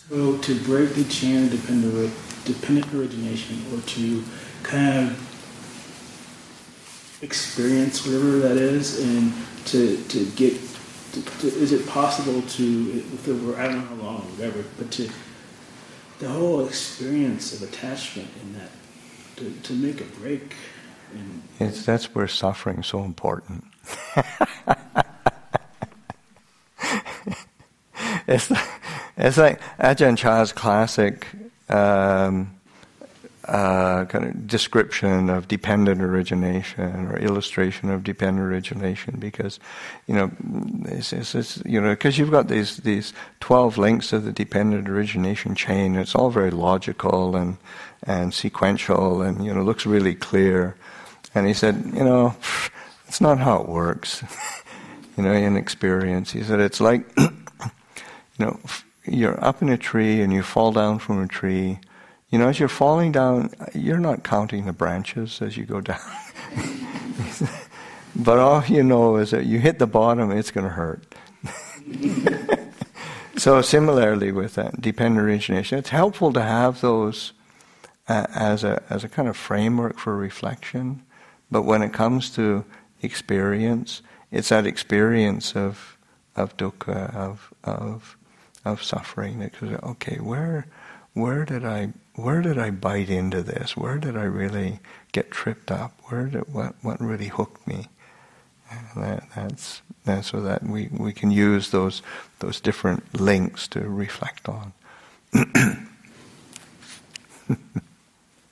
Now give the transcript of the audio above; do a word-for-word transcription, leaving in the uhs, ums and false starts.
So to break the chain of dependent, dependent origination, or to kind of experience whatever that is, and to to get, to, to, is it possible to, if it were, I don't know how long or whatever, but to, the whole experience of attachment in that, to, to make a break. And it's, that's where suffering's so important. it's, it's like Ajahn Chah's classic um, uh, kind of description of dependent origination, or illustration of dependent origination, because, you know, it's, it's, it's, you know, because you've got these these twelve links of the dependent origination chain. It's all very logical and and sequential, and, you know, looks really clear. And he said, you know, it's not how it works. You know, in experience, he said it's like, you know, you're up in a tree and you fall down from a tree. You know, as you're falling down, you're not counting the branches as you go down. But all you know is that you hit the bottom, it's going to hurt. So similarly with that dependent origination, it's helpful to have those uh, as a as a kind of framework for reflection. But when it comes to experience, it's that experience of of dukkha, of of of suffering, that goes, okay, where where did I where did I bite into this? Where did I really get tripped up? Where did what what really hooked me? And that, that's that's so that we, we can use those those different links to reflect on.